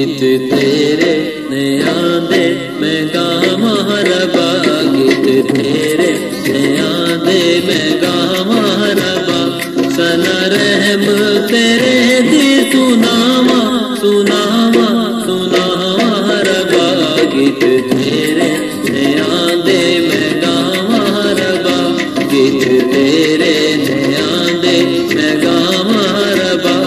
गीत तेरे नया दे मैं गावां रबा, गीत तेरे नया दे मैं गावां रबा, सना रहम तेरे दी सुनावा सुनावा सुनावा रबा, गीत तेरे नया दे मैं गावां रबा, गीत तेरे नया दे मैं गावां रबा।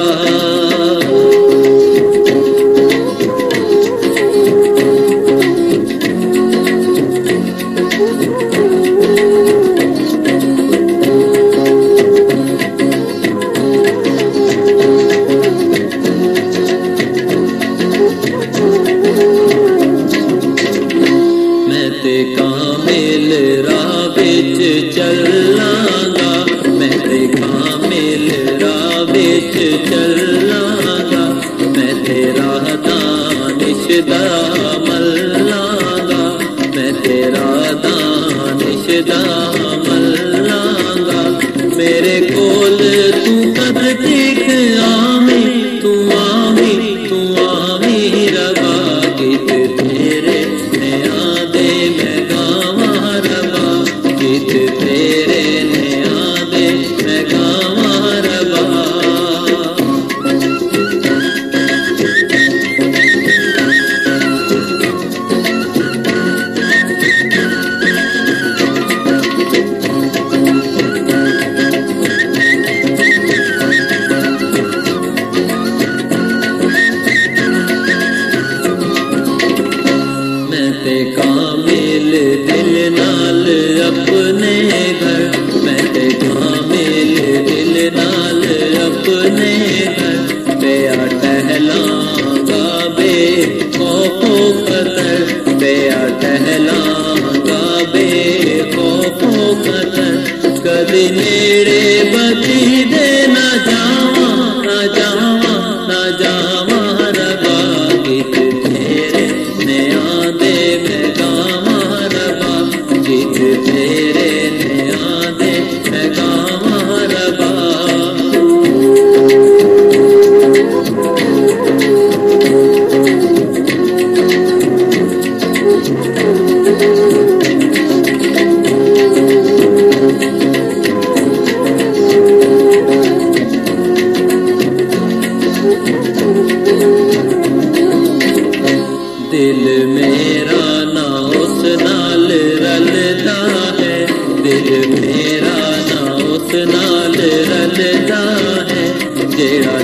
कामिल राह विच चलांगा, मैं ते कामिल राह विच चलांगा, मैं तेरा दानिश दा मल्लांगा, मैं तेरा दानिश दा मल्लांगा, मेरे कोल तू कद टिक आवी तू आवी तू आवी रबा, गीत तेरे नया दे मैं गावां रबा, गीत तेरे नया दे मैं गावां रबा। मैं ते कामिल दिल नाल अपने घर, मैं ते कामिल दिल नाल अपने घर, बेया टहलांगा बे खौफो खतर, बेया टहलांगा बे खौफो खतर, कदी नेड़े बदी दे ना जावा ना जावा ना जावा रबा, गीत तेरे नया दे मैं गावां रबा, गीत तेरे नया दे मैं गावां रबा। दिल मेरा ना उस नाल रलदा है, दिल मेरा ना उस नाल रलदा है, जेड़ा